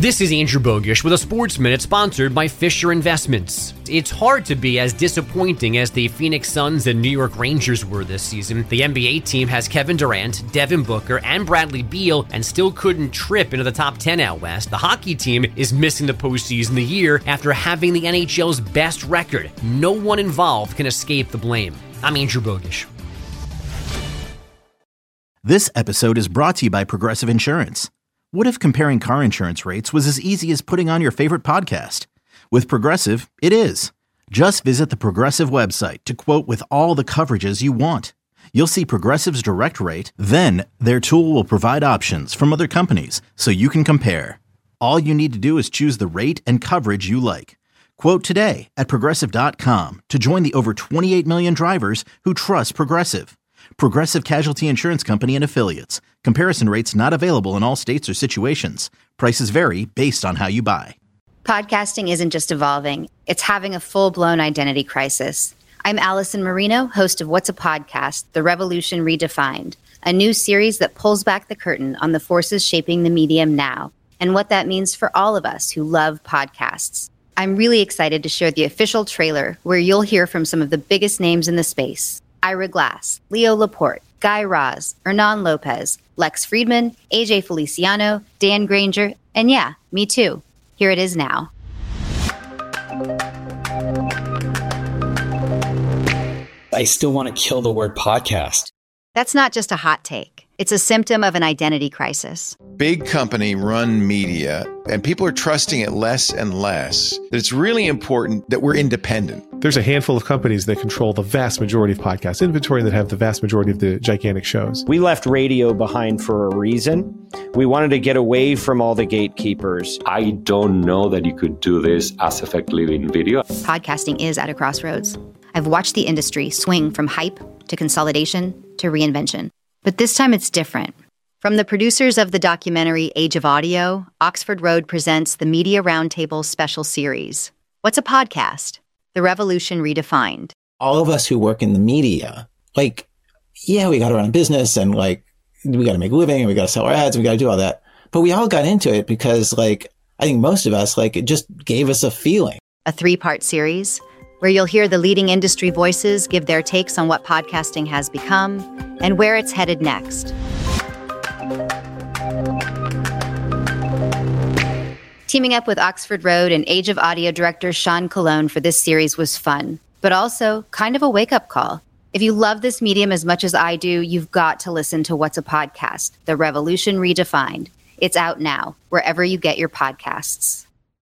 This is Andrew Bogish with a Sports Minute sponsored by Fisher Investments. It's hard to be as disappointing as the Phoenix Suns and New York Rangers were this season. The NBA team has Kevin Durant, Devin Booker, and Bradley Beal and still couldn't trip into the top 10 out west. The hockey team is missing the postseason the year after having the NHL's best record. No one involved can escape the blame. I'm Andrew Bogish. This episode is brought to you by Progressive Insurance. What if comparing car insurance rates was as easy as putting on your favorite podcast? With Progressive, it is. Just visit the Progressive website to quote with all the coverages you want. You'll see Progressive's direct rate, then their tool will provide options from other companies so you can compare. All you need to do is choose the rate and coverage you like. Quote today at Progressive.com to join the over 28 million drivers who trust Progressive. Progressive Casualty Insurance Company and Affiliates. Comparison rates not available in all states or situations. Prices vary based on how you buy. Podcasting isn't just evolving, it's having a full-blown identity crisis. I'm Allison Marino, host of What's a Podcast? The Revolution Redefined, a new series that pulls back the curtain on the forces shaping the medium now and what that means for all of us who love podcasts. I'm really excited to share the official trailer where you'll hear from some of the biggest names in the space. Ira Glass, Leo Laporte, Guy Raz, Hernan Lopez, Lex Friedman, AJ Feliciano, Dan Granger, and yeah, me too. Here it is now. I still want to kill the word podcast. That's not just a hot take. It's a symptom of an identity crisis. Big company run media, and people are trusting it less and less. It's really important that we're independent. There's a handful of companies that control the vast majority of podcast inventory and that have the vast majority of the gigantic shows. We left radio behind for a reason. We wanted to get away from all the gatekeepers. I don't know that you could do this as effectively in video. Podcasting is at a crossroads. I've watched the industry swing from hype to consolidation to reinvention. But this time it's different. From the producers of the documentary Age of Audio, Oxford Road presents the Media Roundtable special series. What's a podcast? The Revolution Redefined. All of us who work in the media, we got to run a business and we got to make a living and we got to sell our ads and we got to do all that. But we all got into it because I think most of us, it just gave us a feeling. A 3-part series where you'll hear the leading industry voices give their takes on what podcasting has become and where it's headed next. Teaming up with Oxford Road and Age of Audio director Sean Colon for this series was fun, but also kind of a wake-up call. If you love this medium as much as I do, you've got to listen to What's a Podcast? The Revolution Redefined. It's out now, wherever you get your podcasts.